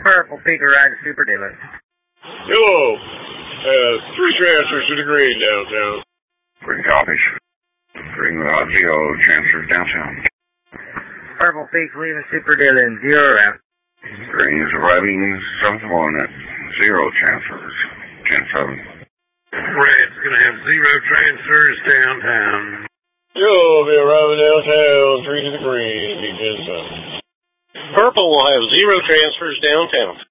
Purple Peak arrived at Super Dealer. Hello. 3 transfers to the green downtown. Green copies. Green zero transfers downtown. Purple Peak leaving Super Dealer in 0 route. Green is arriving south of on at 0 transfers. 10-7. Red's gonna have 0 transfers downtown. You'll be arriving downtown, 3 to the green, 10-7. Purple will have 0 transfers downtown.